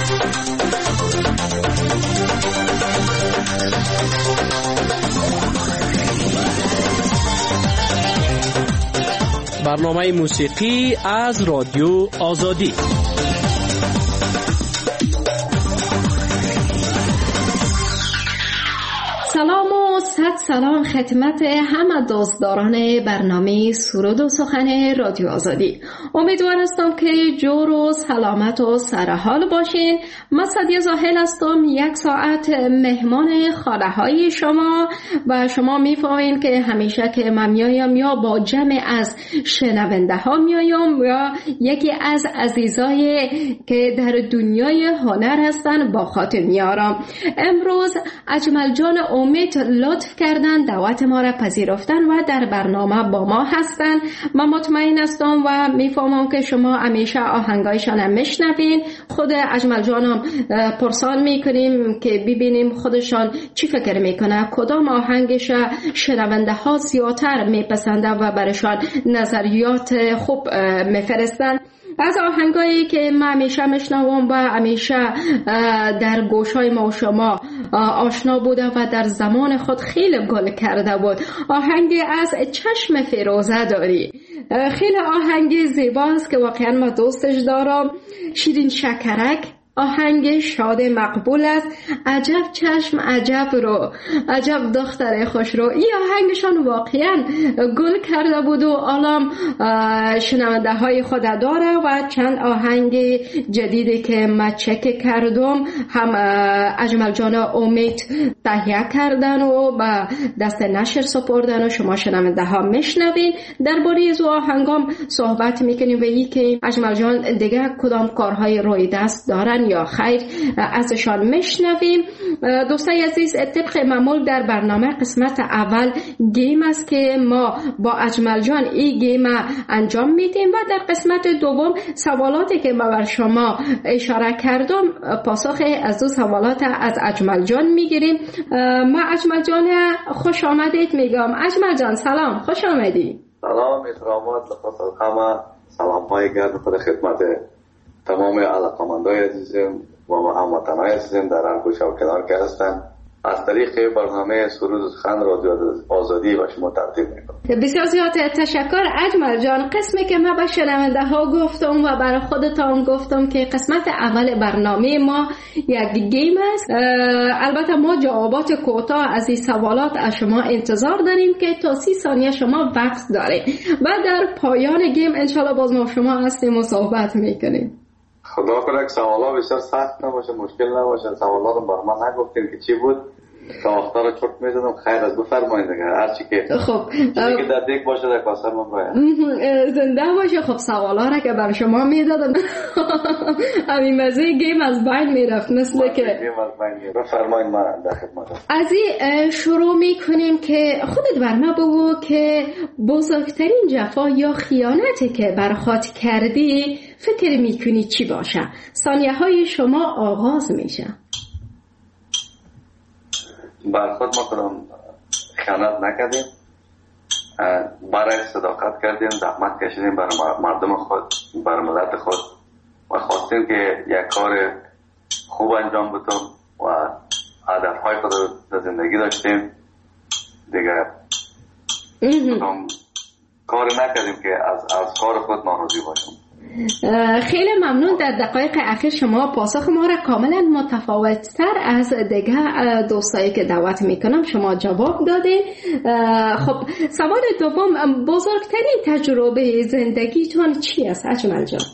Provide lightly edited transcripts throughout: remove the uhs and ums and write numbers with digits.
برنامه موسیقی از رادیو آزادی. سلام و صد سلام خدمت همه دوستداران برنامه سرود و سخن رادیو آزادی. امیدوار هستم که جور و سلامت و سرحال باشین. من سعدیه زاهل هستم، 1 ساعت مهمان خانه های شما و شما میفهمین که همیشه که من میایم یا با جمع از شنونده ها میایم یا یکی از عزیزای که در دنیای هنر هستن با خاطر میارم. امروز اجمل جان امید لطف کردن دعوت ما را پذیرفتن و در برنامه با ما هستن. من مطمئن هستم و میفهمم که شما همیشه آهنگایشان هم میشنوین. خود اجمل جانم پرسان میکنیم که ببینیم خودشان چی فکر میکنه، کدام آهنگش شنونده ها زیادتر میپسندن و برشان نظریات خوب میفرستن. از آهنگایی که من همیشه میشنوم و همیشه در گوشهای ما و شما آشنا بوده و در زمان خود خیلی گل کرده بود، آهنگی از چشم فیروزه داری. خیلی آهنگ زیباست که واقعا ما دوستش دارم. شیرین شکرک آهنگ شاد مقبول است. عجب چشم عجب رو، عجب دختر خوش رو. این آهنگشان واقعا گل کرده بود و الان شنونده های خود داره و چند آهنگ جدیدی که من چک کردم هم اجمل جان امید تهیه کردن و به دست نشر سپردن و شما شنونده ها میشنوین. درباره از آهنگام صحبت میکنیم و این که اجمل جان دیگه کدام کارهای روی دست دارن یا خیر ازشان میشنویم. دوستای عزیز، طبق معمول در برنامه قسمت اول گیم است که ما با اجمل جان این گیم انجام میدیم و در قسمت دوم سوالاتی که ما بر شما اشاره کردم پاسخ از دو سوالات از اجمل جان میگیریم. ما اجمل جان خوش آمدید میگم. اجمل جان سلام، خوش آمدی. سلام، احترامات لخصوص همه، سلام های گرم خود خدمت تمام علاقمندای عزیزم و هموطنای عزیزم در هر گوشه و کنار که هستن. از طریق برنامه سرود و سخن رادیو آزادی و شما تقدیم میکنم. بسیار زیاد تشکر اجمل جان. قسمی که من به شنونده ها گفتم و برای خودتان گفتم که قسمت اول برنامه ما یک گیم است. البته ما جوابات کوتاه از این سوالات از شما انتظار داریم که تا 30 ثانیه شما وقت دارید و در پایان گیم انشالله باز ما شما هستیم و صحبت میکنیم. خدا کنه که سوالا بسیار سخت نباشه، مشکل نباشه. سوالا رو بر من نگفتیم که چی بود، تا وقتا رو چرت میزنم. خیر از بفرمایید دیگه، هرچی که خب چیزی که در دیگ باشه در کاسه من باید زنده باشه. خب سوالا رو که بر شما میدادم همین مزه گیم از بین میرفت مثل که گیم از بین میرفت. بفرمایید من در خدمتم. از این شروع میکنیم که خودت بر ما بگو که بزرگترین جفا یا خیانتی که بر خود کردی فکر میکنی چی باشه؟ ثانیه های شما آغاز میشه. بر خود ما کنم خیانت نکردیم، برای صداقت کردیم، زحمت کشیدیم برای مردم خود، برای ملت خود و خواستیم که یک کار خوب انجام بدیم و هدفهای خود رو در زندگی داشتیم دیگه. کار نکردیم که از کار خود ناراضی باشیم. خیلی ممنون. در دقایق اخیر شما پاسخ ما را کاملا متفاوت‌تر از دیگه دوستایی که دعوت میکنم شما جواب دادین. خب سوال دوم، بزرگترین تجربه زندگیتون چی است اجمل جان؟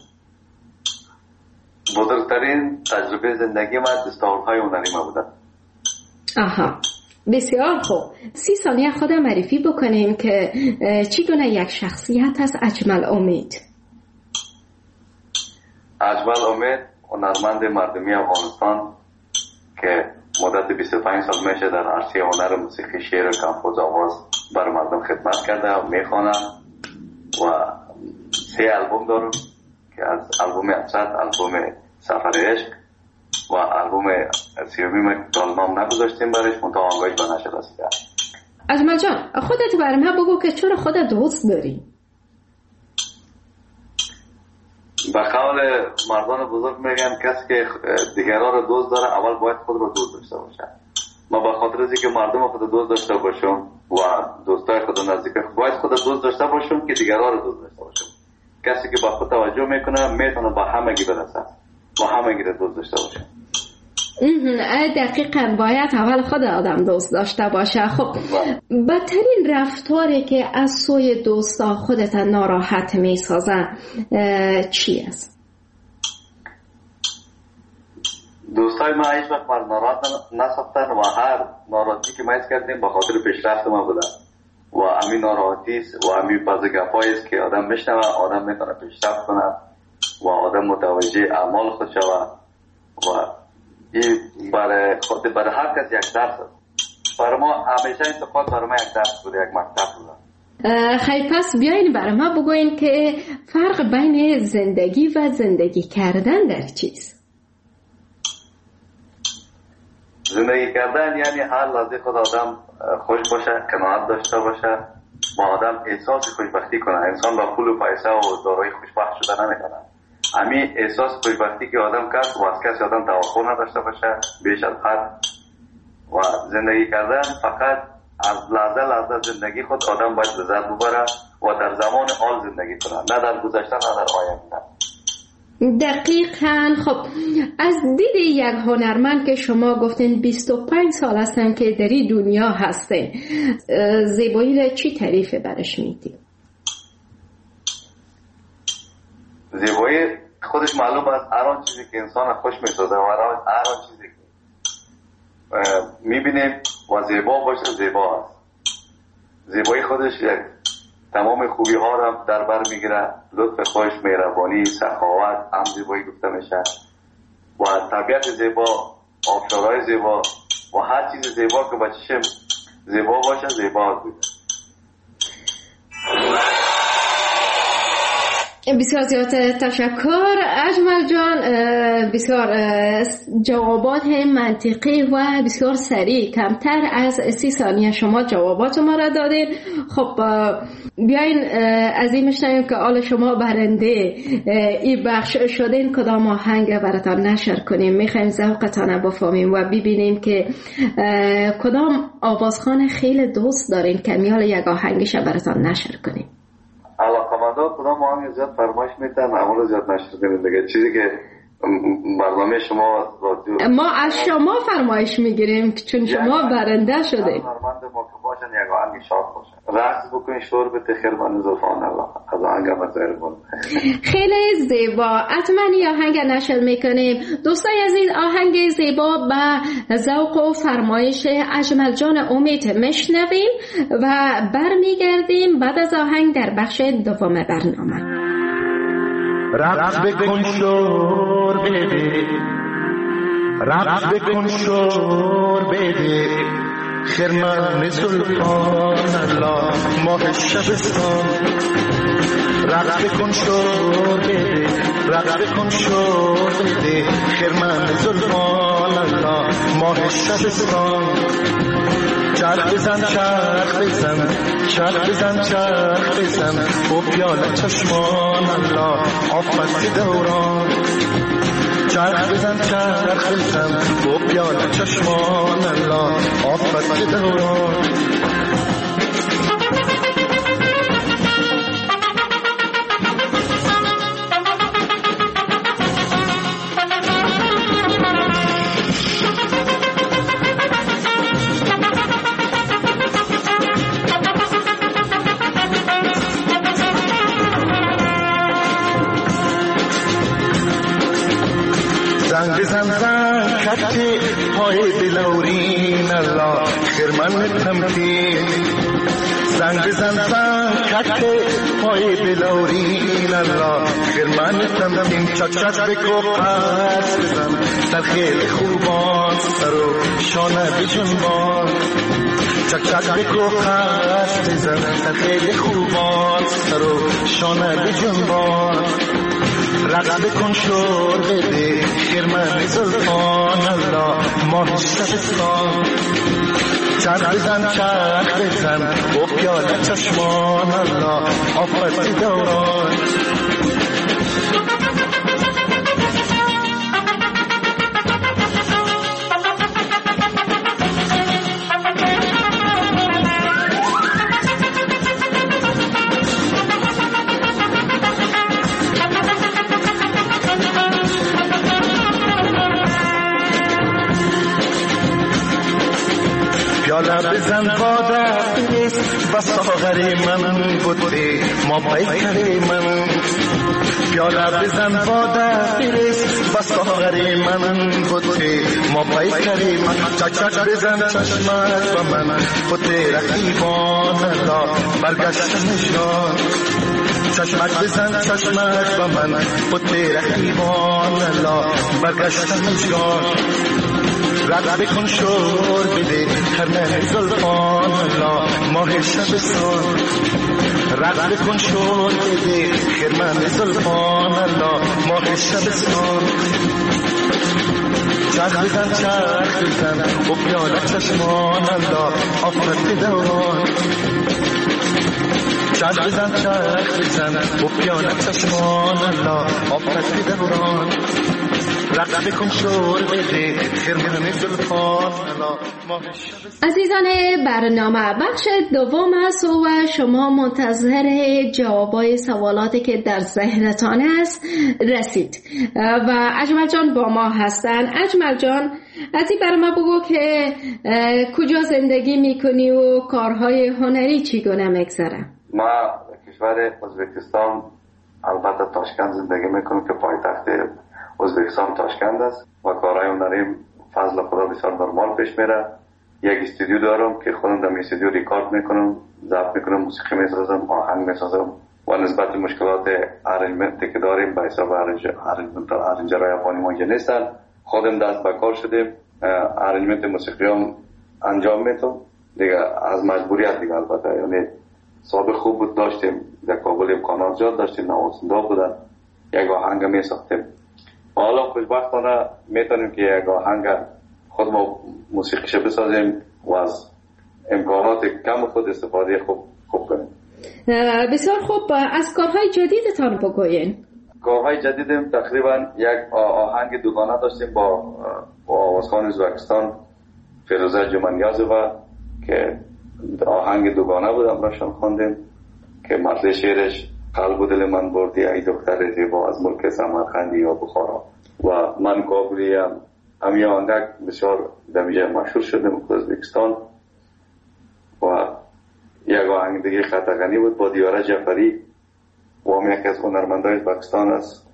بزرگترین تجربه زندگی من دستاوردهای هنری ما بوده. آها، بسیار خوب. 30 ثانیه خودم معرفی بکنیم که چگونه یک شخصیت است اجمل امید. اجمل امید هنرمند مردمی افغانستان که مدت 25 سال میشه در عرصه هنر موسیقی، شعر و کمپوز آواز بر مردم خدمت کرده و میخوانم و 3 آلبوم دارم که از آلبوم ابسط، آلبوم سفر عشق و آلبوم 30 دالنام نگذاشتیم برش منتها آنگاهش به نشر رسیده. اجمل جان خودت برام بگو که چرا خودت دوست داری؟ به قول مردان بزرگ میگن کسی که دیگران رو دوست داره اول باید خود رو دوست داشته باشه. ما به خاطر از اینکه مردم خود دوست داشته باشم و دوستای خود نزدیک باید خود دوست داشته باشم که دیگران رو دوست داشته باشم. کسی که به خود توجه میکنه میتونه به همگی برسه و همگی رو دوست داشته باشه. دقیقاً باید اول خود آدم دوست داشته باشه. خب بدترین رفتاری که از سوی دوستا خودت ناراحت میسازن چی است؟ دوستای ما هیچ وقت من ناراحت نساختن و هر ناراحتی که ما حس کردیم به خاطر پیشرفت ما بوده و همین ناراحتی است و همین بعض گپایی است که آدم میشنوه آدم میتونه پیشرفت کنه و آدم متوجه اعمال خود شوه و این برای هر کس یک درس است. برای ما همیشه انتقاد برای ما یک درس بوده، یک مکتب بوده. خیلی پس بیاین برای ما بگوین که فرق بین زندگی و زندگی کردن در چیست؟ زندگی کردن یعنی هر لحظه خود آدم خوش باشه، قناعت داشته باشه و آدم احساس خوشبختی کنه. انسان با پول و پیسه و دارایی خوشبخت شده نمیکنه. همین احساس خوشبختی که آدم کرد و از کسی آدم توقع نداشته باشه بیش از حد و زندگی کردن فقط از لحظه زندگی خود آدم باید لذت ببره و در زمان حال زندگی کنه، نه در گذشته نه در آینده. دقیقاً. خب از دید یک هنرمند که شما گفتین 25 سال هستن که در این دنیا هستین، زیبایی را چی تعریف برش میدید؟ زیبایی خودش معلوم است هر آن چیزی که انسان خوش میسازه و هر آن چیزی که میبینیم و زیبا باشه زیبا است. زیبایی خودش یک تمام خوبی ها را در بر میگیره، لطف خوش، مهربانی، سخاوت هم زیبایی گفته میشه و طبیعت زیبا، آبشارهای زیبا و هر چیز زیبا که با چشم زیبا باشه زیبا بوده. بسیار زیاد تشکر اجمل جان، بسیار جوابات منطقی و بسیار سریع، کمتر از 30 ثانیه شما جوابات ما را دادین. خب بیاین از این میشنویم که حال شما برنده این بخش شدین کدام آهنگ براتان نشر کنیم. میخوایم ذوقتان بفهمیم و ببینیم که کدام آوازخوان خیلی دوست دارین که میال یک آهنگش براتان نشر کنیم. علاقمندان کدام آهنگ زیاد فرمایش میتن اما زیاد نشر کنیم دیگه. چیزی که برنامه شما رادیو ما از شما فرمایش میگیریم چون شما برنده شده. هنرمند ما که باشن یک آهنگ شاد باشه، رقص بکنین، شور بده خیرمن زلفان الله از آهنگ مزهر. خیلی زیبا، حتما این آهنگ نشر میکنیم. دوستای عزیز، آهنگ زیبا به ذوق و فرمایش اجمل جان امید میشنویم و برمیگردیم بعد از آهنگ در بخش دوم برنامه. رقص بکن شور بده، رقص بکن شور بده، خرمن سلطان الله ماه شبستان. رقص بکن شور بده، رقص بکن شور بده، خرمن سلطان الله ماه شبستان. چرخ بزن چرخ بزن چرخ بزن چرخ بزن و پیاله چشمان الله آفت دوران. چرخ بزن چرخ بزن و پیاله چشمان الله آفت دوران. زنگ بزن زن کتی پای بلورین الله خرمن تمکین. زنگ بزن زن کتی پای بلورین الله خرمن تمکین. چک چک بکو پس بزن در خیل خوبان سر و شانه بجنبان. چک چک بکو پس بزن در خیل خوبان سر و شانه بجنبان. رقص بکن شور بده خرمن زلفان الله ماه شبستان. چرخ بزن چرخ بزن و پیاله چشمان الله آفت دوران. پیاله بزن باده نیست و ساغری من بوده ما پیکری من پیاله بزن باده نیست و ساغری من بوده ما پیکری من چچ بزن چشمت و من بوده رقیبان لا برگشت نشان چشمت بزن چشمت و من بوده رقیبان لا برگشت نشان رد بکن شور بده خرمن زلفان لا ماه شبستان رد بکن شور بده خرمن زلفان لا ماه شبستان چرخ بزن چرخ بزن و پیاله چشمان لا آفرد دوران چرخ بزن چرخ بزن و پیاله چشمان لا آفرد دوران عزیزان برنامه بخش دوم است و شما منتظر جوابای سوالاتی که در ذهنتان است رسید و اجمل جان با ما هستن. اجمل جان ازی برای ما بگو که کجا زندگی میکنی و کارهای هنری چگونه میگذره؟ ما کشور ازبکستان البته تاشکند زندگی میکنم که پایتخت ازبکستان تاشکند است و کارهای هنریم فضل خدا بسیار نرمال پیش میره. یک استودیو دارم که خودم در استودیو ریکارد میکنم، ضبط میکنم، موسیقی میسازم، آهنگ میسازم و نسبت مشکلات ارنجمنتی که داریم به حساب ارنجرهای افغانی ما نیستن. خودم دست به کار شدیم، ارنجمنت موسیقی هم انجام میتونم دیگه از مجبوریت دیگه. البته یعنی سابق خوب بود، داشتیم در کابل امکانات زیاد داشتیم، نوازنده بودن، یک آهنگ میساختیم. حالا خوشبختانه میتونیم که یک آهنگ خود ما موسیقیش بسازیم و از امکانات کم خود استفاده خوب کنیم. بسیار خوب. از کارهای جدیدتان بگوین. کارهای جدیدم تقریبا یک آهنگ دوگانه داشتیم با آوازخوان ازبکستان فیروزه جمنیازова که آهنگ دوگانه بود، امرشان خواندیم که متن شعرش قلب و دل من بردی ای دختر زیبا از ملک سمرقندی یا بخارا و من کابلی همین آهنگ بسیار دمیجه مشهور شدیم که ازبکستان. و یک آهنگ دیگه خطغنی بود با دیاره جعفری و هم یکی از هنرمندای ازبکستان است.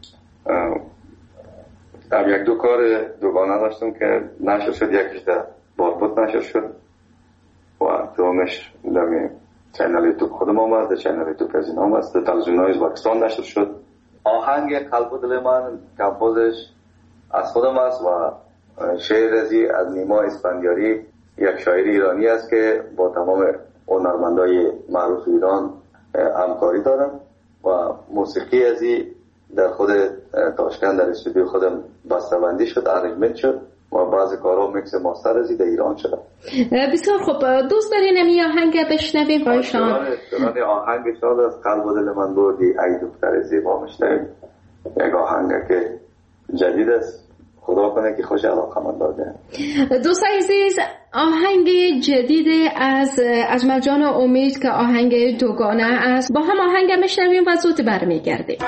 یک دو کار دوگانه داشتم که نشر شد، یکیش در بارپوت نشر شد و دومش در چینل یوتیوب خودم آمد، در چینل یوتیوب از این آمد، در تلویزیون‌های ازبکستان نشر شد. آهنگ قلب و دل من کمپوزش از خودم است و شعر ازی از نیما اسفندیاری، یک شاعر ایرانی است که با تمام هنرمندای معروف ایران همکاری دارم و موسیقی ازی در خود تاشکند در استودیو خودم بسته‌بندی شد، ارنجمنت شد و بعضی کارها میکس ماستر ازی در ایران شده. بسیار خوب. دوست دارین این آهنگ بشنویم با شما؟ آهنگ شاد از قلب و دل من بردی ای دختر زیبا میشنویم. یک آهنگ که جدید است، خدا کنه که خوش علاقه‌مند باشه. دوستان عزیز، آهنگ جدید از اجمل جان امید که آهنگ دوگانه است، با هم آهنگ میشنویم و زود برمیگردیم.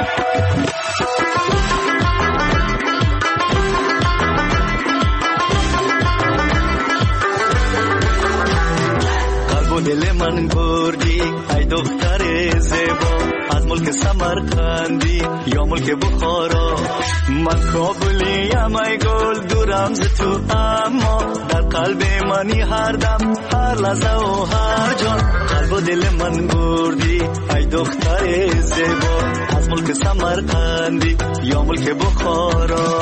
دل من بردی ای دختر زیبا از ملک سمرقندی یا ملک بخارا. من کابلیم ای گل دورم ز تو، اما در قلب منی هر دم هر لحظه و هر جان. قلب و دل من بردی ای دختر زیبا از ملک سمرقندی یا ملک بخارا.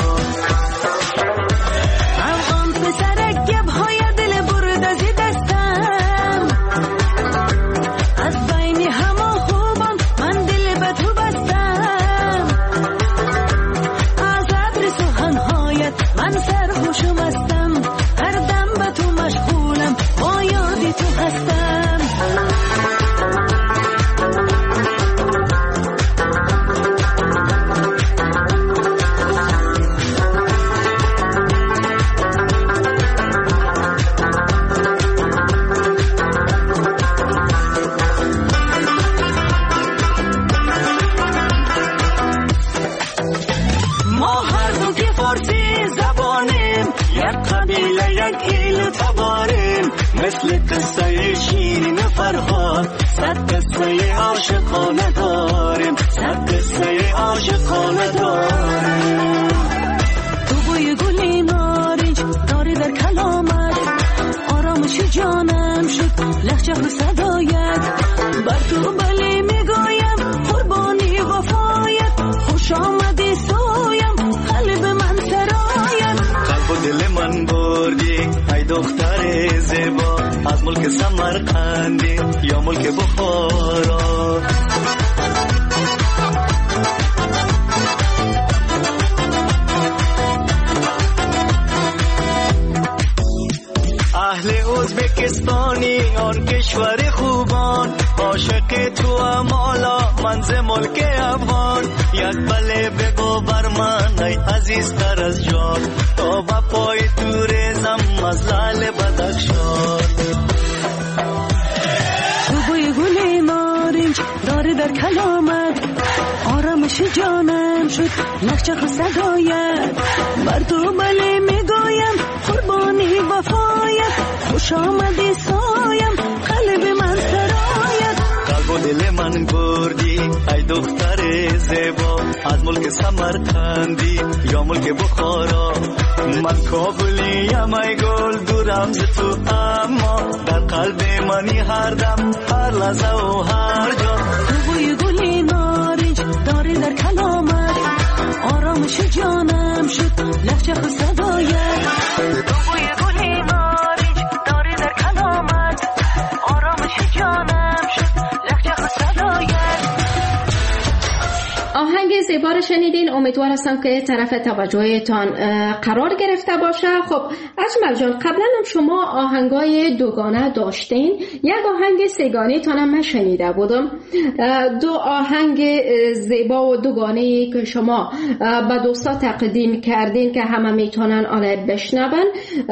افغان پسرک گبهای دل برد از دستم، از بین همه خوبان من دل به تو بستم. از عبر سخنهایت من سرخوشم هستم، هر دم به تو مشغولم، با یاد تو هستم. مثل قصه شیرین فرهاد، صد قصه عاشقانه داریم، صد قصه عاشقانه داریم. تو بوی گلی نارنج داری در کلامت، آرامش جانم شد لحجه و صدایت. بر تو بلی میگویم قربانی وفایت، خوش آمدی سویم قلب من سرایت. قلب و دل من بردی ای دختر زیبا، از ملک سمرقندی یا ملک بخارا. اهل ازبکستانی آن کشور خوبان، عاشق تو امالا منز ملک افغان. یک بله بگو بر من ای عزیزتر از جان، تا با پای تو ریزم از لعل بدخشان. تو بوی گلی نارنج داری در کلامت، آرامش جانم شد لحجه و صدایت. بر تو بله میگویم قربانی وفایت، خوش آمدی سایم قلب من سرایت. قلب و دل من بردی ای دختر زیبا، از ملک سمرقندی یا ملک بخارا. من کابلیم ای گل دورم ز تو، اما در قلب منی هر دم هر لحظه و هر جا. تو بوی گلی نارنج داری در کلامت، آرامش جانم شد لحجه و صدایت. تو بوی گلی نارنج داری در کلامت، آرامش جانم شد لحجه و صدایت. آهنگ زیبا رو شنیدین، امیدوار هستم که طرف توجهتان قرار گرفته باشه. خب اجمل جان، قبلا هم شما آهنگای دوگانه داشتین، یک آهنگ سگانه تانم من شنیده بودم. دو آهنگ زیبا و دوگانه که شما به دوستا تقدیم کردین که همه میتونن آن بشنون،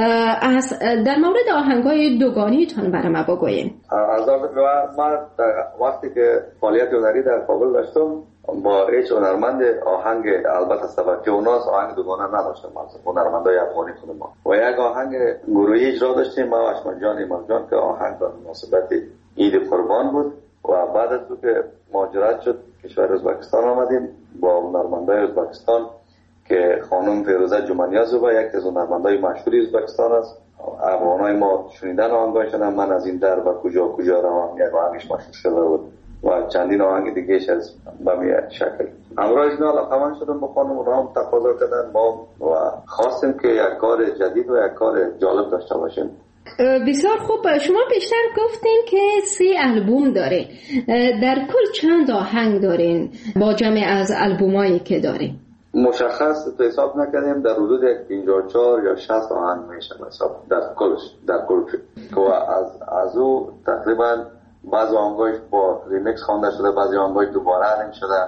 در مورد آهنگای دوگانه تان برام بگوین. از من وقتی که فعالیت هنری در کابل داشتم با هیچ هنرمند آهنگ، البته سبکی اوناست، آهنگ دوگانه نداشتم. هنرمندای افغانی خود ما و یک آهنگ گروهی اجرا داشتیم ما و اشمل جان ایمان جان که آهنگ به مناسبت عید قربان بود. و بعد از که مهاجرت شد کشور ازبکستان آمدیم با هنرمندای ازبکستان که خانم فیروزه جمانیازووا یک از هنرمندای مشهور ازبکستان است. افغانای ما شنیدن آهنگاشون، من از این در و کجا کجا روم یک آهنگش مشهور شده بود و چندین آهنگ دیگهش از بمی شکل. امروز اینا علاقمند شدم با خانم، اونا هم تقاضا کردن ما و خواستیم که یک کار جدید و یک کار جالب داشته باشیم. بسیار خوب. شما بیشتر گفتین که 3 آلبوم دارین، در کل چند آهنگ دارین با جمع از آلبومایی که دارین؟ مشخص تو حساب نکردیم، در حدود 54 یا 60 آهنگ میشه حساب در کل و از او تقریبا بعضی آهنگاش با ریمیکس خوانده شده، بعضی آهنگاش دوباره ارنج شده.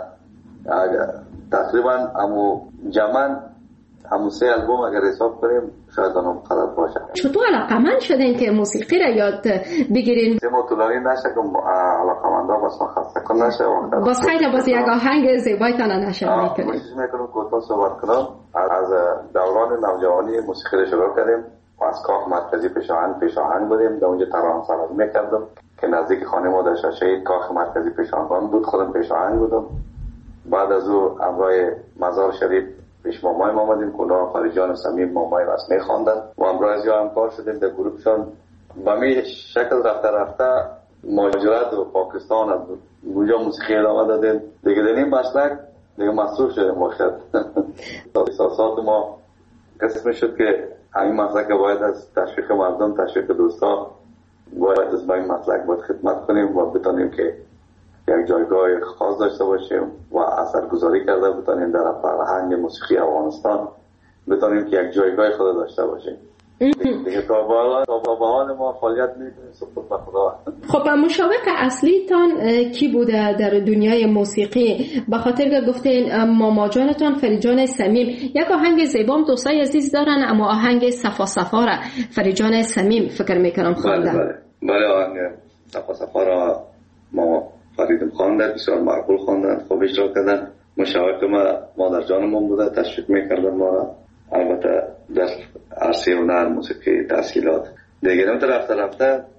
تقریبا جمعاً 3 آلبوم اگر حساب کنیم شاید آنم غلط باشه. چطور علاقمند شدین که موسیقی را یاد بگیرین؟ ما طولانی نشه که علاقمندا بس ما خسته کن نشه. باز خیلی باز یک آهنگ زیبایتان نشد میکنیم. کوشش میکنم کوتاه صحبت کنم. از دوران نوجوانی موسیقی را شروع کردیم و از کاخ مرکزی پیشاهنگ بودیم، در اونجا ترانه سراز میکردم که نزدیک خانه ما در شاشه کاخ مرکزی پیشاهنگ بود، خودم پیشاهنگ بودم. بعد از او امرای مزار شریف پیش مامای ما آمدیم که اونا خارجان صمیم مامای رسمی خواندن و امروز یا همکار شدیم در گروهشان. با می شکل رفته مهاجرت و پاکستان از اونجا موسیقی ادامه دادیم دیگه. در این مسلک دیگه مصروف شدیم باشد. احساسات ما قسم شد که همین مسلک باید از تشویق مردم، تشویق دوستا باید از این مسلک باید خدمت کنیم و بتانیم که یک جایگاه خاص داشته باشیم و اثرگذاری کرده بتانیم در فرهنگ موسیقی افغانستان، بتانیم که یک جایگاه خود داشته باشیم. دیگه تا به حال ما فعالیت میکنیم سپرد به خدا. خب مشابق اصلی تان کی بوده در دنیای موسیقی؟ به خاطر که گفتین ماما جانتان فریجان صمیم، یک آهنگ زیبام دوستای عزیز دارن، اما آهنگ صفا صفا را فریجان صمیم فکر میکنم خواندن. بله آهنگ صفا صفا را ما فریدم خواندن، بسیار معقول خواندن، خوب اجرا کردن. مشاوق ما مادر جانمون بوده، تشویق میکردن ما. البته در عرصه هنر موسیقی تحصیلات دیگه رفته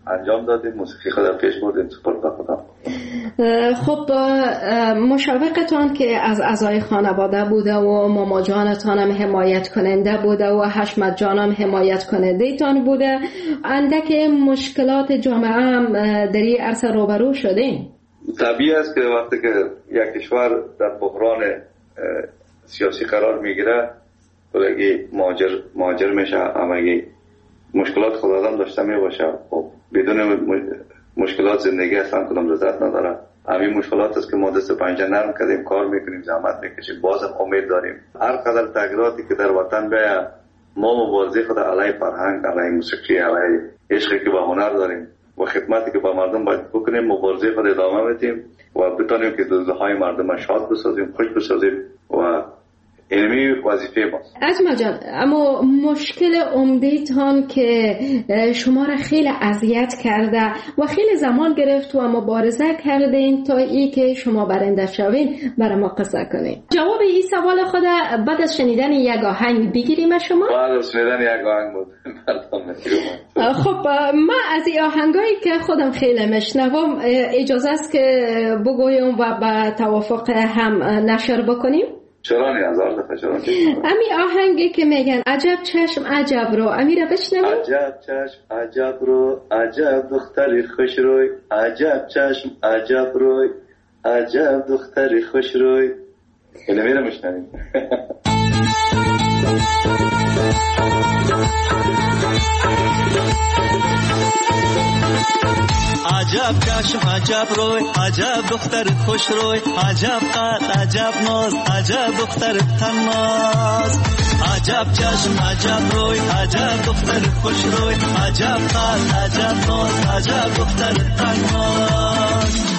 انجام دادیم، موسیقی خود پیش بردیم سپرد به خدا. خب مشاوقتان که از اعضای خانواده بوده و ماما جانتان هم حمایت کننده بوده و حشمت جان هم حمایت کننده تان بوده، اندک مشکلات جامعه هم در این عرصه روبرو شدین؟ طبیعی است که وقتی که یک کشور در بحران سیاسی قرار میگیره بلگی مهاجر میشه، همگی مشکلات خود آدم داشته میباشه. خب بدون مشکلات زندگی اصلا کدام لذت نداره. همین مشکلات است که ما دست پنجه نرم کردیم، کار میکنیم، زحمت میکشیم، بازم امید داریم. هر قدر تغییراتی که در وطن بیاید ما مبارزه خود علیه فرهنگ، علیه موسیقی، علیه عشقی که به هنر داریم و خدمتی که به مردم باید بکنیم مبارزه خود ادامه بدیم و بتونیم که روزهای مردم شاد بسازیم، خوش بسازیم و اینمی وظیفه ماست. اجمل جان، اما مشکل عمده‌تان که شما را خیلی اذیت کرده و خیلی زمان گرفت و مبارزه کردین تا ای که شما برنده شوین برای ما قصه کنین. جواب این سوال خود بعد از شنیدن یک آهنگ بگیریم شما؟ بعد از شنیدن یک آهنگ بود. خب ما از این آهنگایی که خودم خیلی میشنوم اجازه است که بگویم و به توافق هم نشر بکنیم؟ چرا نه؟ هزار دفعه چرا نه؟ امی آهنگی که میگن عجب چشم عجب رو، امی را بشنویم؟ عجب چشم عجب رو، عجب دختری خوش روی، عجب چشم عجب روی، عجب دختری خوش روی. اینو میرم بشنویم. عجب چشم عجب روی، عجب دختر خوش روی، عجب قد عجب ناز، عجب دختر تناز. عجب چشم عجب روی، عجب دختر خوش روی، عجب قد عجب ناز، عجب دختر تناز.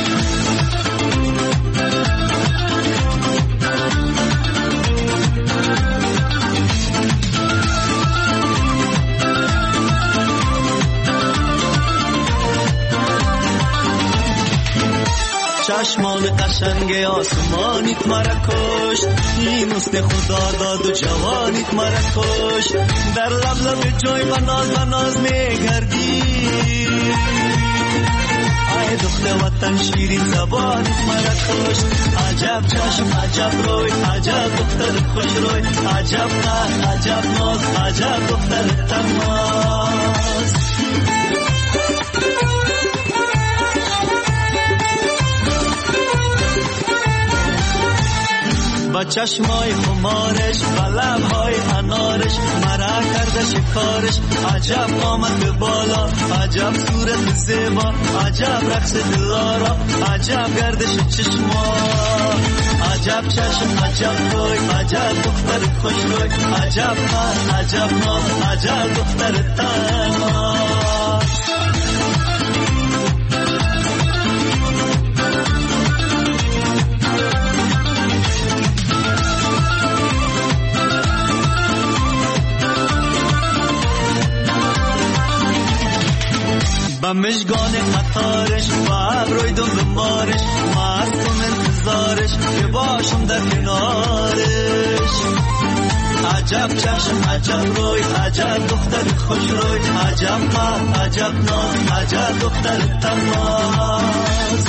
چشمان قشنگ آسمانیت مرا کشت، این است خدا داد و جوانیت مرا کشت. در لب لب جوی و ناز میگردی، ای دختر وطن شیرین زبانیت مرا کشت. عجب چشم عجب روی، عجب دختر خوش روی، عجب قد عجب ناز، عجب دختر تناز. با چشمای خمارش، با لبهای انارش، مرا کرده شکارش. عجب قامت به بالا، عجب صورت زیبا، عجب رقص دلارا، عجب گردش چشما. عجب چشم عجب روی، عجب دختر خوش روی، عجب قد عجب ناز، عجب دختر تناز. با مشگان قطارش، با ابروی دم مارش، مستم انتظارش که باشم در کنارش. عجب چشم عجب روی، عجب دختر خوش روی، عجب قد عجب ناز، عجب دختر تناز.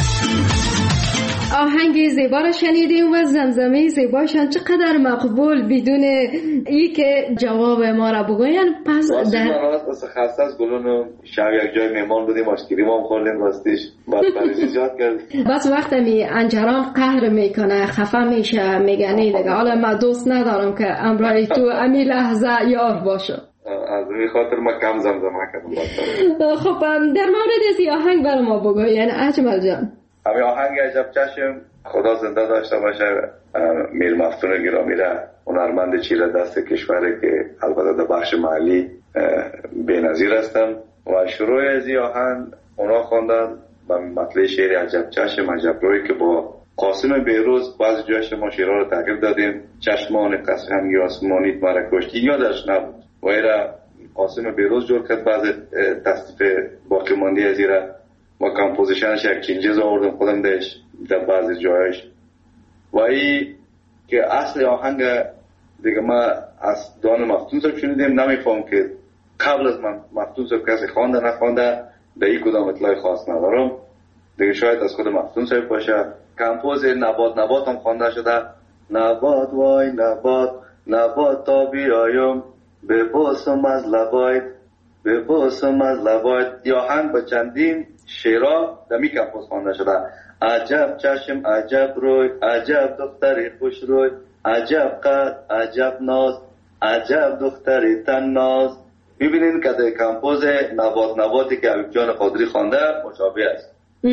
آهنگ زیبا را شنیدیم و زمزمه زیباشان چقدر مقبول، بدون ای که جواب ما را بگوین. پس در خسته از گلونو شب یک جای مهمان بودیم، آشکریم هم خوردیم راستیش، بعد پریزی زیاد کردیم. بس وقت می انجران قهر میکنه، خفه میشه، میگه نه دیگه حالا من دوست ندارم که امرای تو امی لحظه یار باشه. از این خاطر ما کم زمزمه کردم. خب در مورد از این آهنگ برای ما بگوین اجمل جان. همین آهنگ عجب چشم خدا زنده داشته باشه. میر مفتون گرامی را، هنرمند چیره دست کشوره که البته در بخش محلی بی‌نظیر هستن و شروع از این آهنگ اونا خواندن با مطلع شعر عجب چشم عجب روی که با قاسم بیروز بعضی جایش ما شعرها رو تغییر دادیم. چشمان قشنگ آسمانیت مرا کشت یادش نبود و ایرا قاسم بیروز جور کرد. بعضی تصنیف باقی ماندی از ایرا و کمپوزیشنش یک چینجز آوردم خودم دهش در بعضی جایش و ای که اصل آهنگ دیگه ما از دان مفتون صاحب شنیدیم. نمیفهم که قبل از من مفتون صاحب کسی خوانده نخوانده در این کدام اطلاع خاص ندارم. دیگه شاید از خود مفتون صاحب باشه. کمپوز نبات هم خوانده شده. نبات وای نبات، نبات تا بیایم ببوسم از لبایت، ببوسم از لبایت. یا هم با چندین شعرها در می کمپوز خوانده شده. عجب چشم عجب روی، عجب دختری خوش روی، عجب قد عجب ناز، عجب دختری تن ناز. میبینین که در کمپوز نباتی که حبیب جان قادری خوانده مشابه است.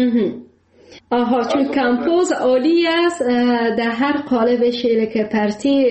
آها، چون کمپوز عالی است، در هر قالب شعر که پرتی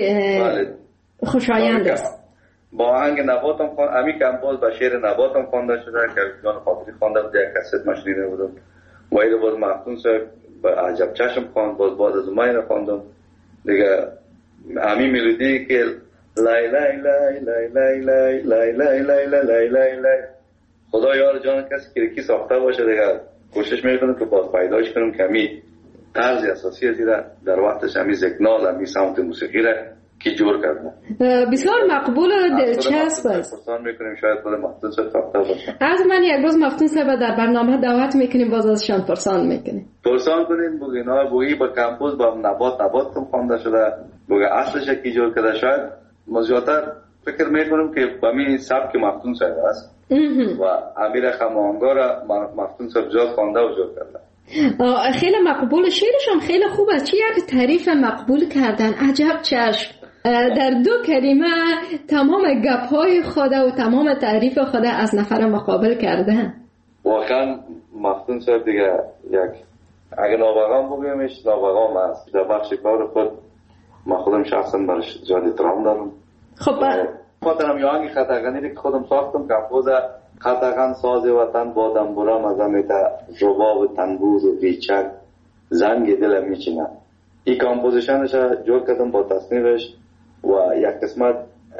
خوشایند است. با آهنگ نبات هم خوانده، امی کمپوز با شعر نبات هم خوانده شده که حبیب جان قادری خوانده بود. یک کست مشنیده بودم. وایده باز مفتون صاحب با عجب چشم خواند، باز از اومای نخواندم دیگه. همین ملودی که لای لای لای لای لای لای لای لای لای لای لای لای، خدا یار جان کسی که کی ساخته باشه دیگه کوشش میکنم که باز پیداش کنم که همی طرز اساسی از در وقتش همی زکنال همی سمت موسیقی را کی جور کردن. بسیار مقبول و دلچسب است. پرسان میکنیم شاید خود مفتون صاحب ساخته باشه. از من یک روز مفتون صاحب در برنامه دعوت میکنیم، باز ازشان پرسان میکنیم. پرسان کنین بگین ها بگی با کمپوز با نبات هم خوانده شده، بگی اصلش کی جور کرده. شاید مزیاتر فکر میکنم که با می سبک مفتون صاحب است و امیر خماهنگا را مفتون صاحب جاد خوانده و جور کرده. خیلی مقبول، شعرشان خیلی خوب است. چه یک تعریف مقبول کردن، عجب چشم. در دو کلمه تمام گپ‌های خود و تمام تعریف خود از نفر مقابل کردن. واقعا مفتون صاحب دیگه یک اگه نابغام بگیمش نابغام است. در بخش کار خود من خودم شخصا برش زیاد احترام دارم. خب خاطرم یا آنگی خطاغنی که خودم ساختم کمپوز خطاغن ساز وطن با دنبورم از همیتا رباب تنبور و بیچک زنگ دلم میچینم. این کمپوزیشنش جور کردم با تصنیفش و یک قسمت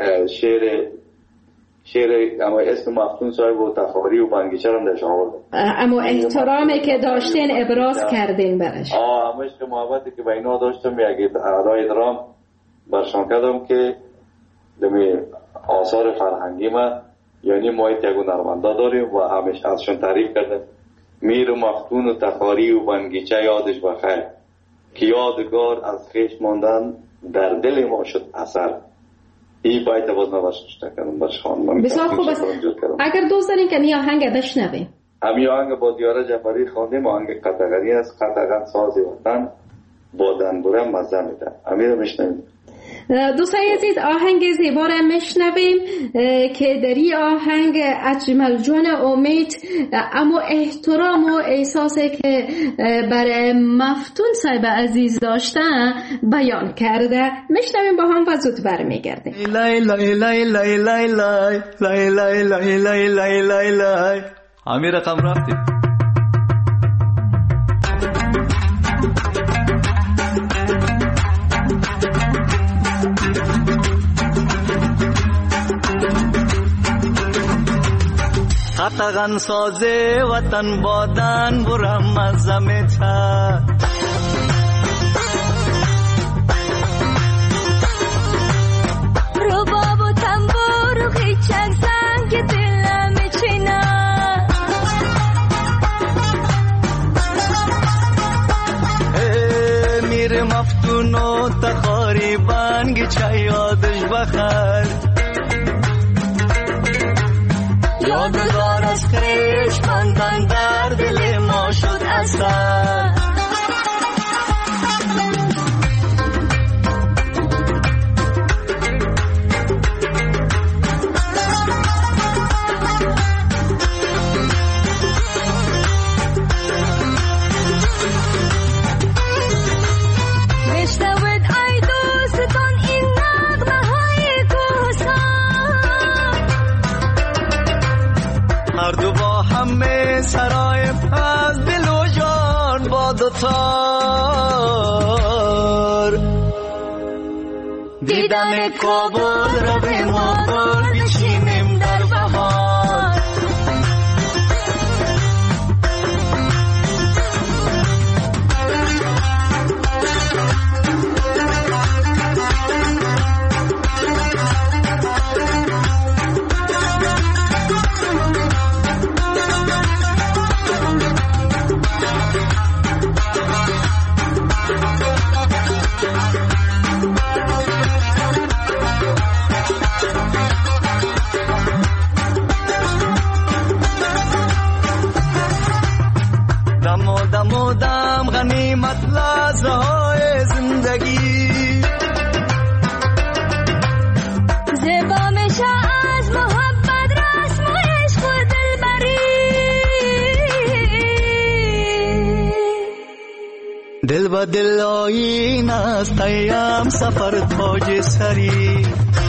شعر اما اسم مفتون صاحب و تخاری و بنگیچه هم درش آوردم. اما احترامی که داشتین ابراز کردین برش. همه عشق محبتی که با اینا داشتم یک ادای درام برشان کردم که دمی آثار فرهنگی ما یعنی ما یک هنرمندا داریم و همش ازشون تعریف کردم. میر و مفتون و تخاری و بنگیچه یادش بخیر که یادگار از خیش ماندن در دل ما شد اثر. این باید باز نباشت کردم برش خواندم. بسیار خوب است. اگر دوست دارین که می آهنگ بشنویم. همی آهنگ با دیاره جعفری خواندیم. آهنگ قطغنی است. قطغن ساز وطن با دنبوره مزه میده. همی رو میشنویم. دوستان عزیز، آهنگ زیبا را میشنویم که در این آهنگ اجمل جان امید اما احترام و احساسی که برای مفتون صاحب عزیز داشتن بیان کرده. میشنویم با هم و زود برمیگردیم. لای لای لای لای لای لای لای لای لای لای لای لای لای همین رقم رفتیم. قطغن سازه وطن بادن برم از زمتا رباب و تنبور و خیچک زنگ دلم چینا میر مفتون و تخاری بانگ چه یادش بخیر یادگار از خیش ماندن در دل ما شد اثر سرای از دل و جان با دوتار دیدن کابل را به ما گل بچینیم در بهار دل و دل آیین است ایم سفر تاج سری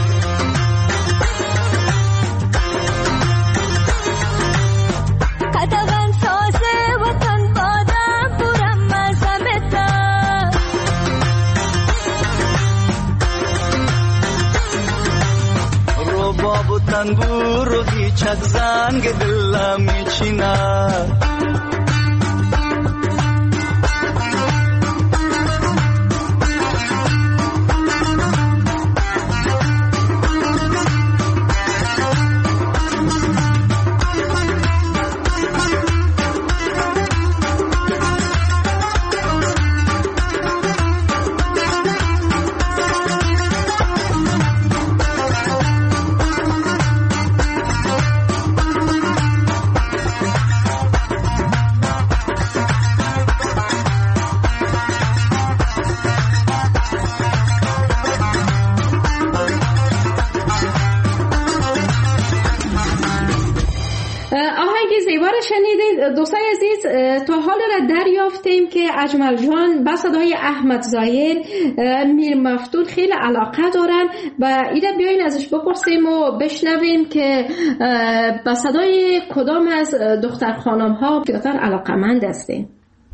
قدغن ساز وطن بادم پورم مزمتا رباب و تنبور و هیچک زنگ دلم میچینه دوستان عزیز، تا حال را دریافتیم که اجمل جان با صدای احمد ظاهر میر مفتون خیلی علاقه دارن و ایره بیاین ازش بپرسیم و بشنویم که با صدای کدام از دختر خانم ها بیشتر علاقه‌مند هستین.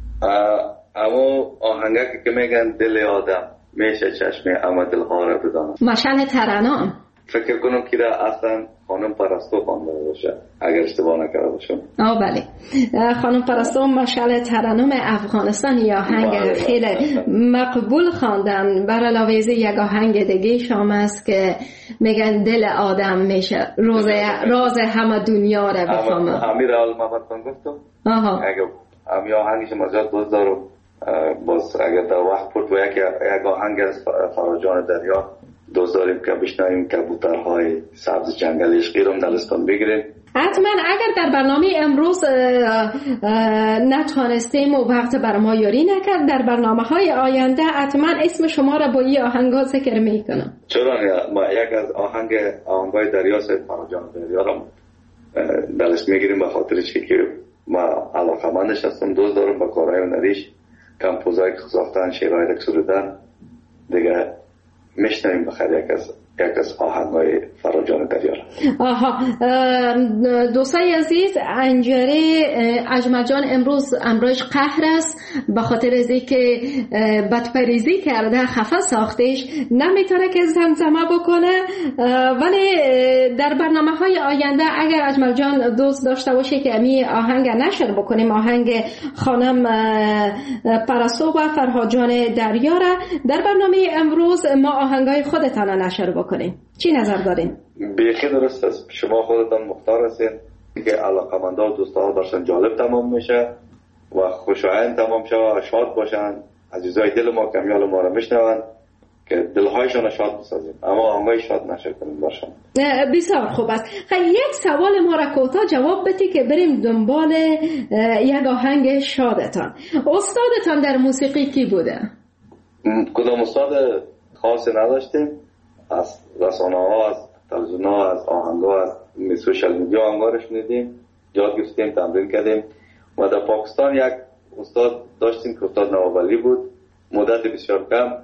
اما آهنگی که میگن دل آدم میشه چشم اما دلها را بدانم. مشعل ترنم فکر کنم که اصلا خانم پرستو خوانده باشه اگر اشتباه نکرده باشم. بله، خانم پرستو مشعل ترنم افغانستان یا آهنگ خیلی مقبول خواندن. بر علاوه از یک آهنگ دیگه شام است که میگن دل آدم میشه راز همه دنیا را بفهمه. امیر آلمامتون گفتم اگر امی آهنگش مزید باز دارم باز اگر در وقت پرد و یک آهنگ از فراجان دریا دوست داریم که بشنویم کبوترهای سبز جنگل عشقی رو دلستان بگیریم. حتما اگر در برنامه امروز نتوانستیم و وقت بر ما یاری نکرد، در برنامه های آینده حتما اسم شما را با این آهنگ ها ذکر میکنم. چرا ما یک از آهنگای دریا سید فراجان دریا رو دلست میگیریم به خاطر چی که ما علاقمندش هستم، دوست دارم با کارهای هنریش کمپوزایی که ساختن شعرهای که سرودن دیگه میشنویم بخیر یک از آهنگای فراجان دریا. دوستای عزیز، انجره اجمل جان امروز امروز قهر است به خاطر از اینکه بدپریزی کرده خفه ساختش نمیتونه که زمزمه بکنه، ولی در برنامه‌های آینده اگر اجمل جان دوست داشته باشه که امی آهنگ نشر بکنیم، آهنگ خانم پرستو و فرهاد جان دریا را در برنامه امروز ما آهنگای خودتان نشر بکنیم. چی نظر دارین؟ بیخی درست است، شما خودتان مختار هستین که علاقمندا و دوستا داشتن جالب تمام میشه و خوشایند تمام شه و شاد باشن، عزیزای دل ما کمیال ما رو میشنون که دلهایشان شاد بسازیم، اما آهنگای شاد نشه کنیم باشن. بسیار خوب است. خیلی یک سوال ما را کوتاه جواب بدی که بریم دنبال یک آهنگ شادتان. استادتان در موسیقی کی بوده؟ کدام استاد خاصی نداشتیم، از رسانه ها، از تلویزیون ها، از آهنگ ها، از سوشال میدیا آهنگا رو شنیدیم، یاد گرفتیم، تمرین کردیم. و در پاکستان یک استاد داشتیم که استاد نوابلی بود، مدت بسیار کم،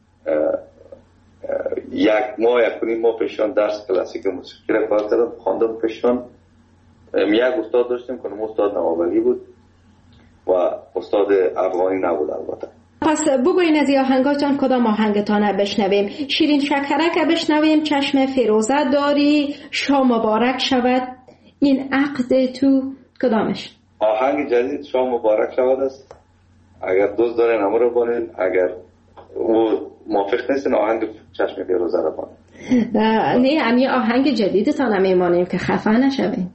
یک ماه پیشان درس کلاسیک موسیقی را کار کردم، خواندم پیشان. یک استاد داشتیم که استاد نوابلی بود و استاد افغانی نبود البته. پس بگوین از این آهنگاتان کدام آهنگتان بشنویم؟ شیرین شکرک بشنویم، چشم فیروزه داری، شام مبارک شود، این عقد تو، کدامش؟ آهنگ جدید شام مبارک شود است. اگر دوست دارین امر رو بانین، اگر او موافق نیستین آهنگ چشم فیروزه رو بانین. نه، امی آهنگ جدیدتان هم میمانیم که خفه نشویم.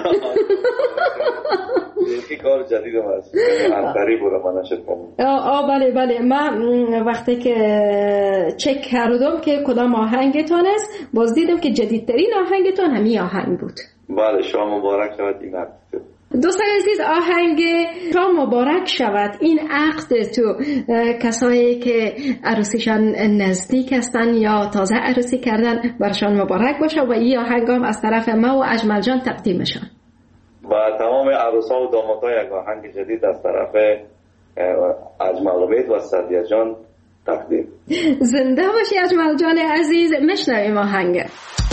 یکی کار جدید هم هست، انقریب رو منشد کنم. بله من وقتی که چک کردم که کدام آهنگتان است، باز دیدم که جدیدترین آهنگتان همین آهنگ بود. بله، شام مبارک شود این عقد. دوستان عزیز، آهنگ شام مبارک شود این عقد تو، کسایی که عروسیشان نزدیک هستن یا تازه عروسی کردن برشان مبارک باشه و این آهنگ هم از طرف ما و اجمل جان تقدیمشان و تمام عروسا و دامادها یک آهنگ جدید از طرف اجمل امید و سعدیه جان تقدیم. زنده باشی اجمل جان عزیز. میشنویم آهنگ.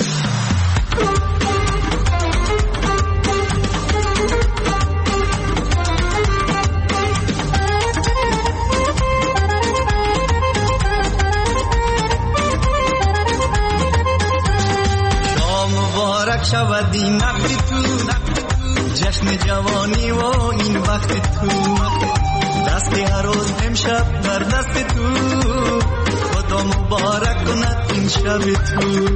شود این نقد تو جشن جوانی و این وقت تو دست هر روز امشب بر دست تو خدا مبارک کند این شب تو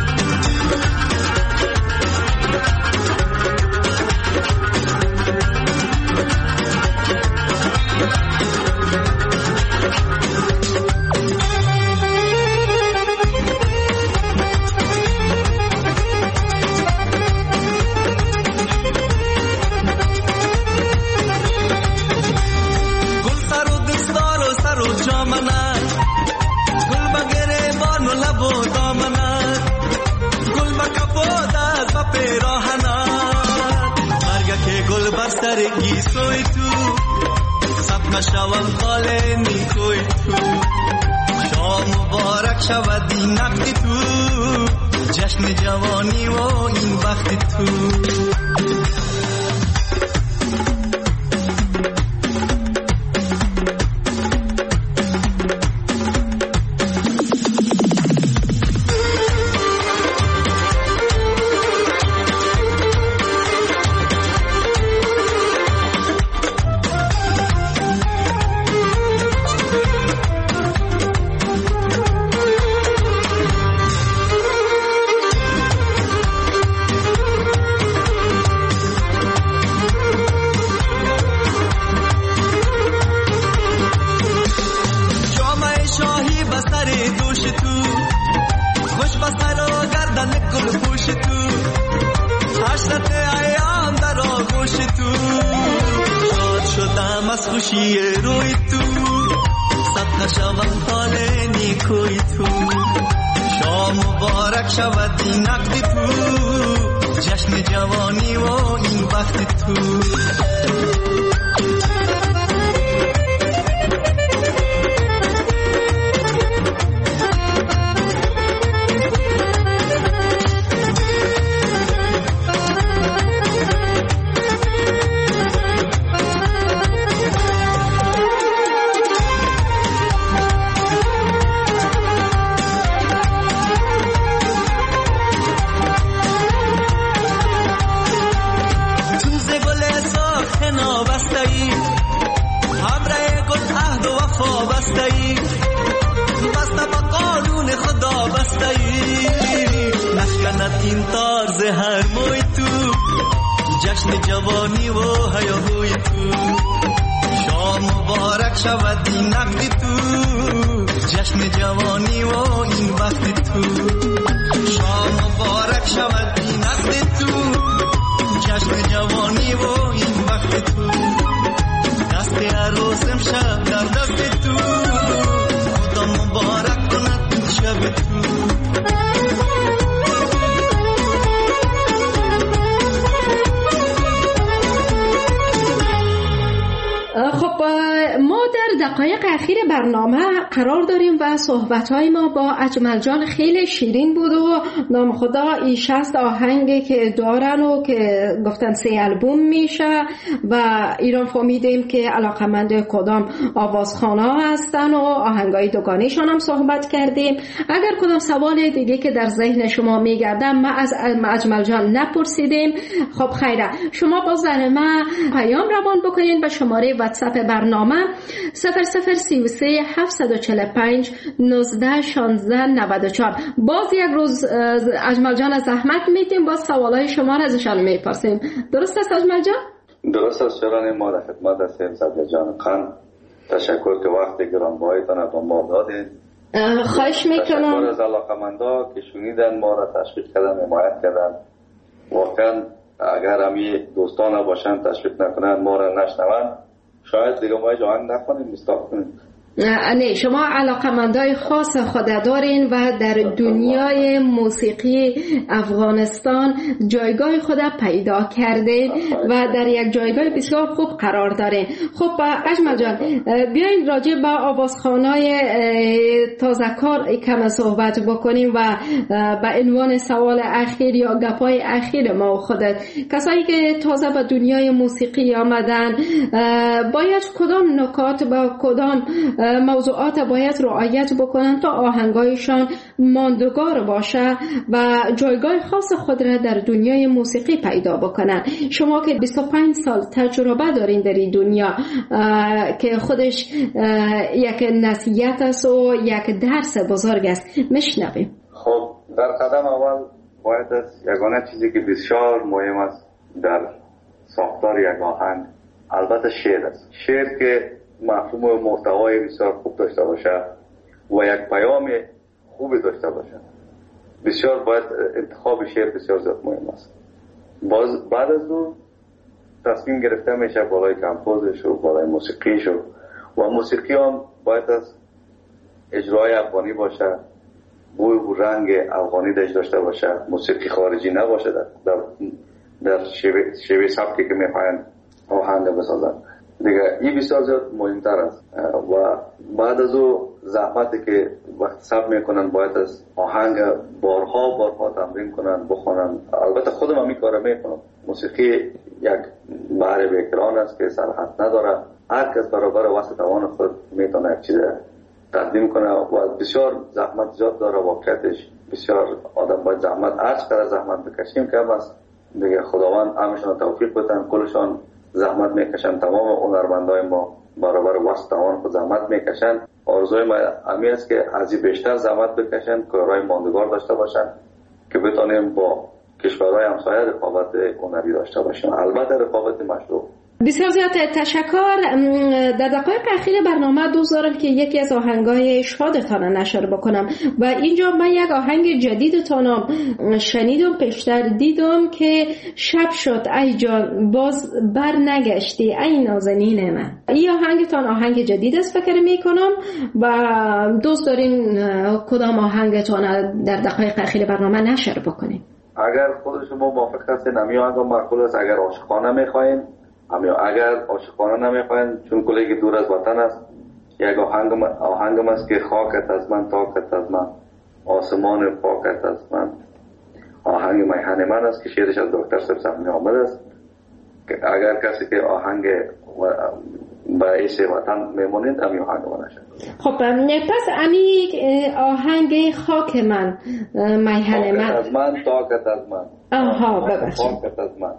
سرگی سوی تو سب نشوم خال نیکوی تو شام مبارک شود این نقد تو جشن جوانی و این وقت تو خوشی روی تو سب نشوم حال نیکوی تو شام مبارک شود این نقد تو جشن جوانی و این وقت تو این طرز هر موی تو جشن جوانی و هیاهوی تو شام مبارک شود این نقد تو جشن جوانی و این وقت تو شام مبارک شود این نقد تو جشن جوانی و این وقت تو دست عروس امشب در دست تو خدا مبارک کند این شب تو ما در دقایق اخیر برنامه قرار داریم و صحبت‌های ما با اجمل جان خیلی شیرین بود و نام خدا این 60 آهنگی که دارن و که گفتن 3 آلبوم میشه و ایران فهمیدیم که علاقمند کدام آوازخوان‌ها هستن و آهنگای دوگانیشان هم صحبت کردیم. اگر کدام سوال دیگه که در ذهن شما میگرده ما از اجمل جان نپرسیدیم، خب خیره شما با زنمه پیام روان بکنین به شماره واتساپ برنامه 0033 745 19 16 94. باز یک روز اجمل جان از زحمت میتیم باز سوالای شما را ازشان میپرسیم. درست است اجمل جان؟ درست است شران ما در خدمت هستیم سعدیه جان خان. تشکر که وقت گرانبهایتان به ما دادید. خواهش میکنم. تشکر از علاقمندا که شنیدن ما را تشویق کردن حمایت کردن. واقعا اگر همی دوستان باشن تشویق نکنن ما را نشنون شاید دیگه ما جوان نخونیم مستاق کنیم. نه، شما علاقمندای خاص خود دارین و در دنیای موسیقی افغانستان جایگاه خود پیدا کرده و در یک جایگاه بسیار خوب قرار داره. خب اجمل جان، بیاین راجع به آوازخوانای تازه‌کار کم صحبت بکنیم و به عنوان سوال اخیر یا گپای اخیر ما و خودت، کسایی که تازه به دنیای موسیقی آمدن باید کدام نکات با کدام موضوعات باید رعایت بکنن تا آهنگایشان ماندگار باشه و جایگاه خاص خود را در دنیای موسیقی پیدا بکنن؟ شما که 25 سال تجربه دارین در این دنیا که خودش یک نصیحت است و یک درس بزرگ است، میشنویم. خب در قدم اول باید از یگانه چیزی که بسیار مهم است در ساختار یک آهنگ البته شعر است. شعر که مفهوم و محتوای بسیار خوب داشته باشه و یک پیام خوبی داشته باشه، بسیار باید انتخاب شعر بسیار زیاد مهم است. بعد از اون تصمیم گرفته میشه بالای کمپوزش و بالای موسیقیش و موسیقی هم باید از اجرای افغانی باشه، بوی و رنگ افغانی داشته باشه، موسیقی خارجی نباشه، در شیوه سبکی که میخواین آهنگ بسازن دیگه. این بسیار زیاد مهمتر است و بعد از او زحمتی که وقت ثبت میکنن باید از آهنگ بارها تمرین کنن، بخونن. البته خودم هم این کار میکنم. موسیقی یک بحر بیکران است که سرحد نداره، هر کس برابر وسط توان خود میتونه یک چیز تقدیم کنه و بسیار زحمت زیاد داره. واقعیتش بسیار آدم باید زحمت، هر چقدر زحمت بکشیم کم است دیگه. خداوند همشون توفیق بدن، کلشون زحمت میکشن. تمام هنرمندای ما برابر وسط توان خود زحمت میکشن. آرزوی ما همین است که از این بیشتر زحمت بکشن، کارهای ماندگار داشته باشن که بتونیم با کشورهای همسایه رقابت هنری داشته باشیم، البته رقابت مشروع. بسیار زیاد تشکر. در دقایق اخیر برنامه دوست دارم که یکی از آهنگای شادتان نشر بکنم و اینجا من یک آهنگ جدیدتان شنیدم، پیشتر دیدم که شب شد ای جان باز بر نگشتی ای نازنین من. این آهنگتان آهنگ جدید است فکر میکنم و دوست دارین کدام آهنگتان در دقایق اخیر برنامه نشر بکنیم؟ اگر خود شما موافق هستین همین آهنگ معقول است. اگر عاشقانه میخواین اگر عاشقانه نمیخواین، چون کلی که دور از وطن است، یک آهنگم است که خاکت از من تاکت از من آسمان پاکت از من. آهنگ میهن من است که شعرش از دکتر سبزمی آمد است. اگر کسی که آهنگ به ایش وطن میمونید همین آهنگ من نشد. خب پس امی آهنگ خاک من میهن من از من تاکت از من. آها ببخشید خاکت از من.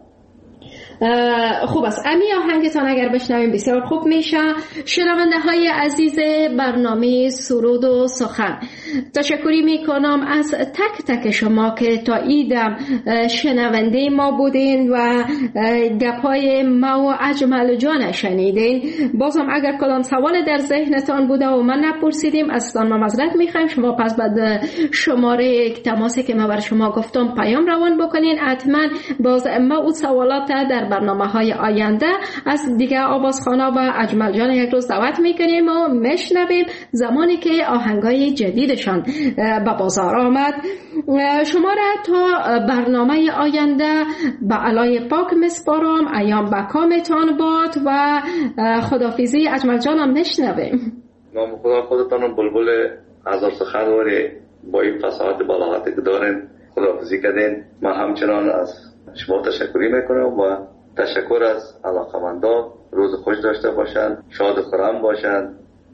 خوب است. امی آهنگتان اگر بشنویم بسیار خوب میشه. شنونده های عزیز برنامه سرود و سخن، تشکری میکنم از تک تک شما که تا ایدم شنونده ما بودین و گپای ما و اجمل جان شنیدین. بازم اگر کدام سوال در ذهنتان بوده و من نپرسیدیم ازتان ما معذرت میخوایم. شما پس بعد شماره تماسی که ما بر شما گفتم پیام روان بکنین. حتما باز ما اون سوالات در برنامه‌های آینده از دیگه آوازخوانا و اجمل جان یک روز دعوت میکنیم و میشنویم زمانی که آهنگای جدیدشان به بازار آمد. شما را تا برنامه آینده به علای پاک مسپارم. ایام بکامتان باد و خدافیزی اجمل جانم میشنویم. نام خدا خودتان بلبل هزار سخنوری با این فصاحت بلاغتی که دارین خدافیزی کردین. من همچنان از شما تشکری میکنم و تشکر از علاقمندان. روز خوش داشته باشن، شاد و خرم باشن،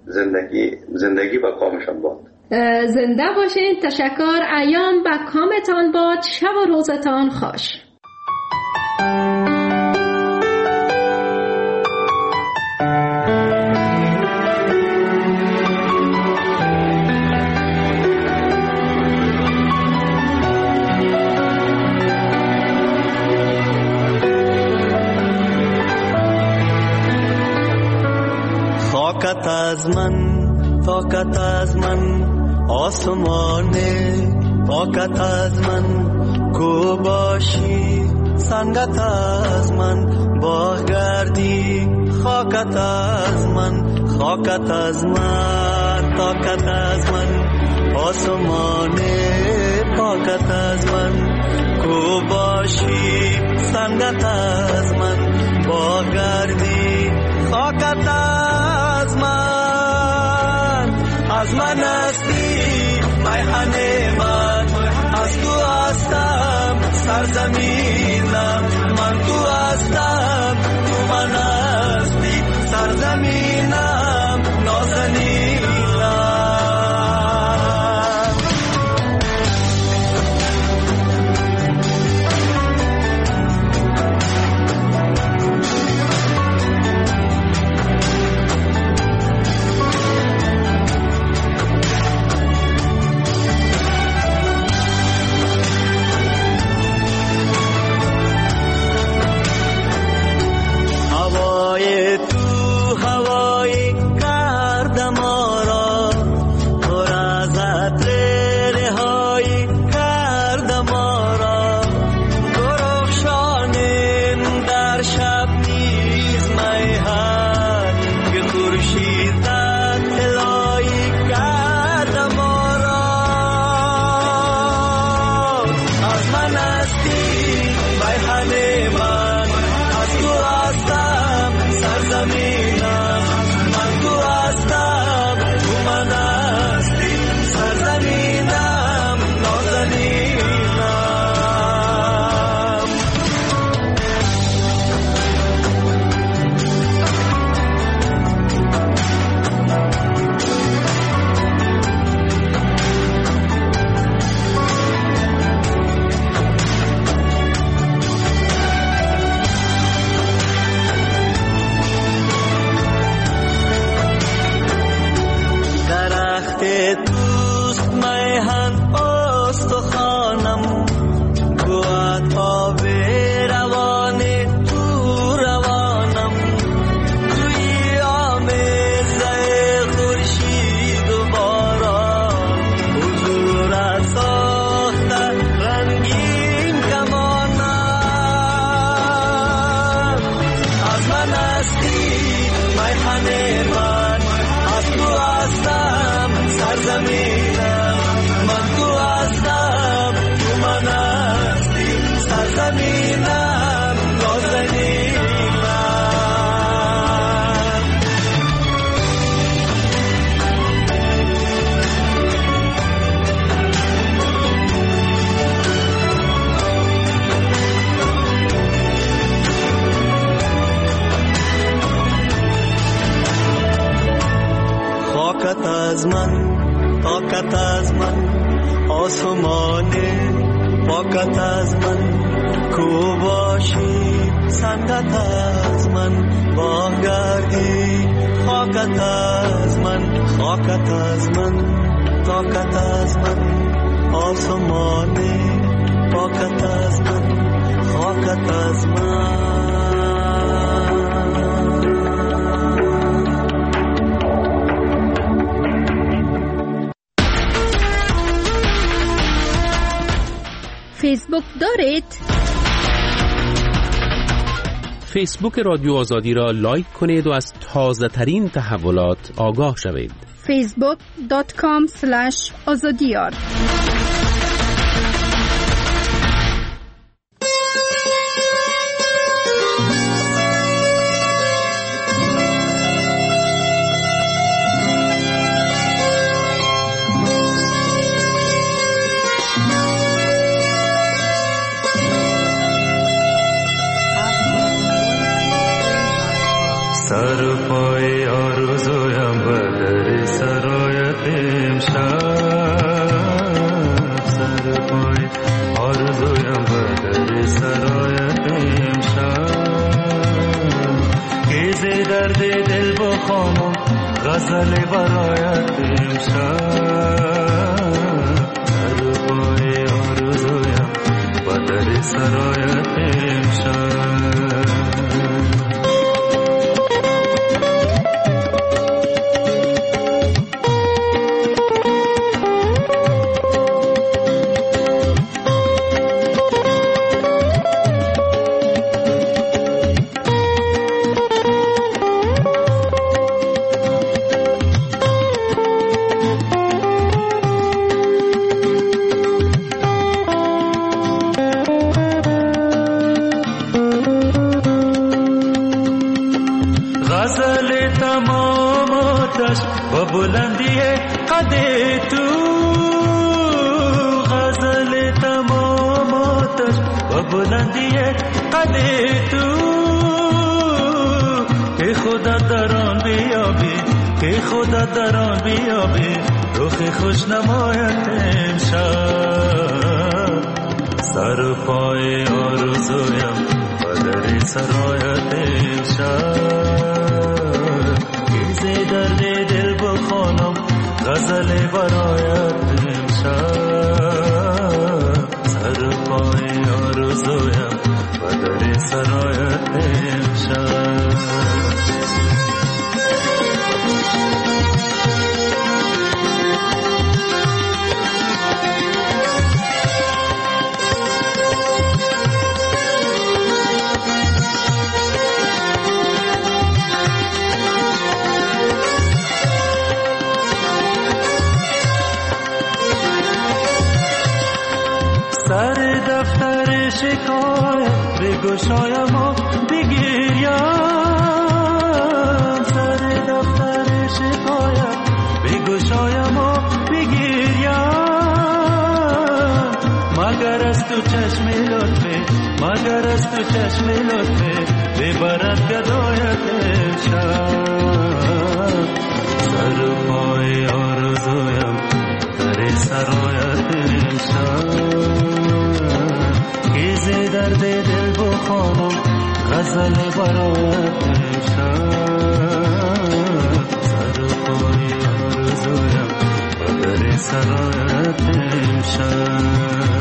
زندگی با کامشان باد. زنده باشین. تشکر. ایام با کامتان باد. شب و روزتان خوش. خاکت از من طاقت از من آسمان پاکت از من کو باشی سنگت از من باغ گردی، خاکت از من، خاکت از من، طاقت از من، آسمان پاکت از من، کو باشی سنگت از من باغ گردی، خاکت از من هستی میهن من، از تو هستم سرزمینم، من تو هستم تو من هستی سرزمینم نازنینم. پاکت از من آسمان پاکت از من کو باشی سنگت از من باغ گردی خاکت از من خاکت از من طاقت از من آسمان پاکت از من خاکت از من. فیسبوک دارید؟ فیسبوک رادیو آزادی را لایک کنید و از تازه ترین تحولات آگاه شوید. facebook.com/azadiyar سر پای آرزویم بدر سرایت امشب سر پای آرزویم بدر سرایت امشب کیزی درد دل بخوانم غزل برایت امشب سر پای آرزویم بدر سرایت امشب. و بلندی قد تو، غزل تماماتش و بلندی قد تو، که خودت در آن بیابی، که خودت در آن بیابی، رخ خوش نمایت امشب. سر و پای آرزویم و در سرایت امشب، گیز درد دل بخوانم غزل برایت امشب. سر و پای آرزویم و در سرایت امشب. سر دفتر شکایت بگشایم و بگیریم، سر دفتر شکایت بگشایم و بگیریم، مگر از تو چشم لطفه، مگر از تو چشم لطفه، ببرد گدایت امشب. سر و پای آرزویم در سرایت امشب، گیز درد دل بخوانم غزل برایت امشب. سر و پای آرزویم و در سرایت امشب.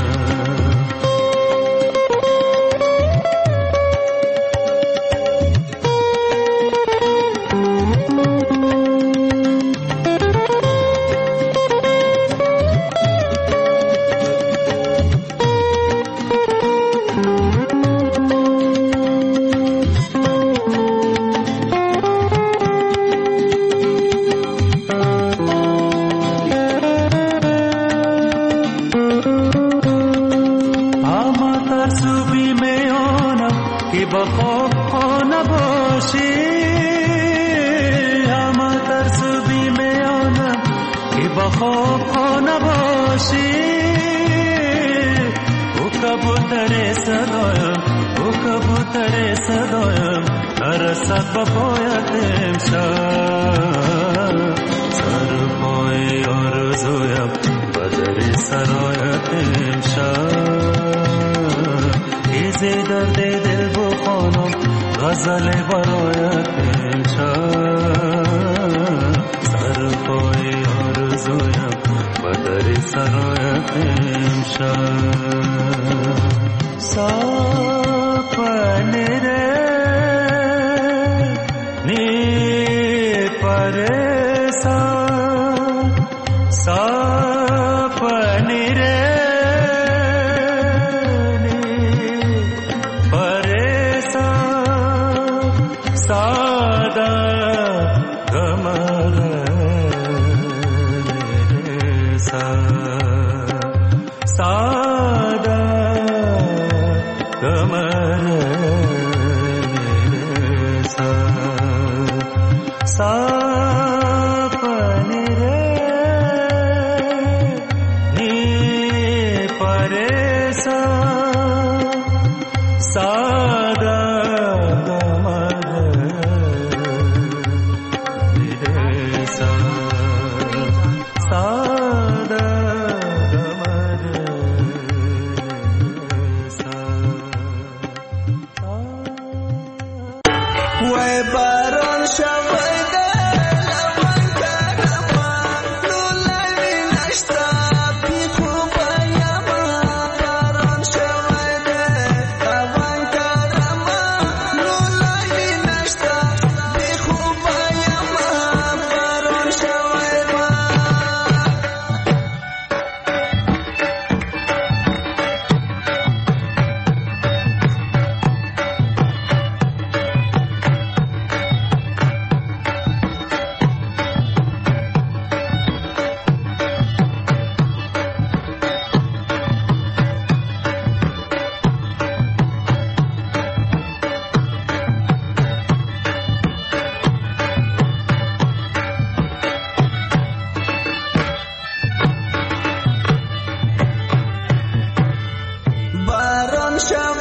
باشم